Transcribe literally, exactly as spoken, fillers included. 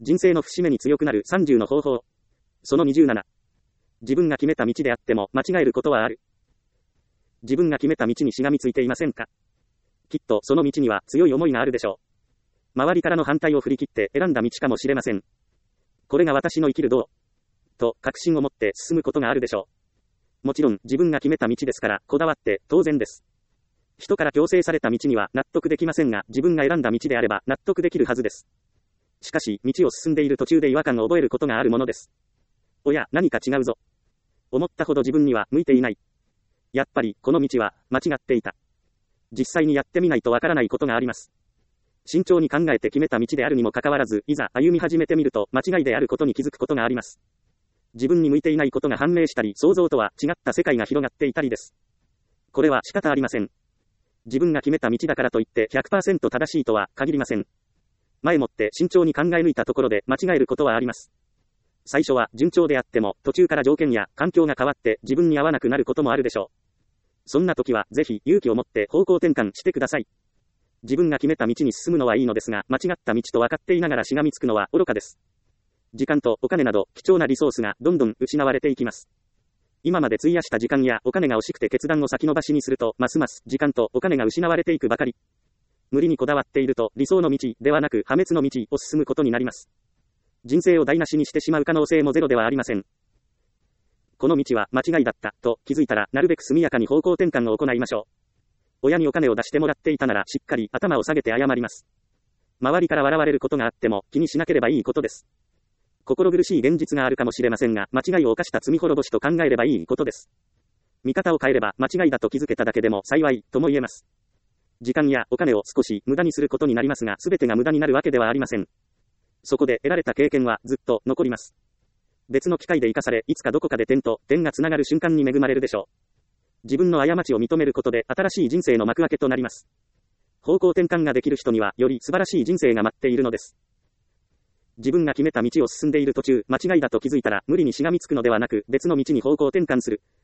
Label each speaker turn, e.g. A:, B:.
A: 人生の節目に強くなるさんじゅうの方法。そのにじゅうなな。自分が決めた道であっても間違えることはある。自分が決めた道にしがみついていませんか？きっとその道には強い思いがあるでしょう。周りからの反対を振り切って選んだ道かもしれません。これが私の生きる道。と確信を持って進むことがあるでしょう。もちろん自分が決めた道ですからこだわって当然です。人から強制された道には納得できませんが、自分が選んだ道であれば納得できるはずです。しかし道を進んでいる途中で違和感を覚えることがあるものです。おや、何か違うぞ。思ったほど自分には向いていない。やっぱりこの道は間違っていた。実際にやってみないとわからないことがあります。慎重に考えて決めた道であるにもかかわらず、いざ歩み始めてみると間違いであることに気づくことがあります。自分に向いていないことが判明したり、想像とは違った世界が広がっていたりです。これは仕方ありません。自分が決めた道だからといって ひゃくパーセント 正しいとは限りません。前もって慎重に考え抜いたところで間違えることはあります。最初は順調であっても、途中から条件や環境が変わって自分に合わなくなることもあるでしょう。そんな時はぜひ勇気を持って方向転換してください。自分が決めた道に進むのはいいのですが、間違った道と分かっていながらしがみつくのは愚かです。時間とお金など貴重なリソースがどんどん失われていきます。今まで費やした時間やお金が惜しくて決断を先延ばしにすると、ますます時間とお金が失われていくばかり。無理にこだわっていると理想の道ではなく破滅の道を進むことになります。人生を台無しにしてしまう可能性もゼロではありません。この道は間違いだったと気づいたら、なるべく速やかに方向転換を行いましょう。親にお金を出してもらっていたならしっかり頭を下げて謝ります。周りから笑われることがあっても気にしなければいいことです。心苦しい現実があるかもしれませんが、間違いを犯した罪滅ぼしと考えればいいことです。見方を変えれば間違いだと気づけただけでも幸いとも言えます。時間やお金を少し無駄にすることになりますが、すべてが無駄になるわけではありません。そこで得られた経験はずっと残ります。別の機会で生かされ、いつかどこかで点と点がつながる瞬間に恵まれるでしょう。自分の過ちを認めることで新しい人生の幕開けとなります。方向転換ができる人にはより素晴らしい人生が待っているのです。自分が決めた道を進んでいる途中、間違いだと気づいたら無理にしがみつくのではなく、別の道に方向転換する。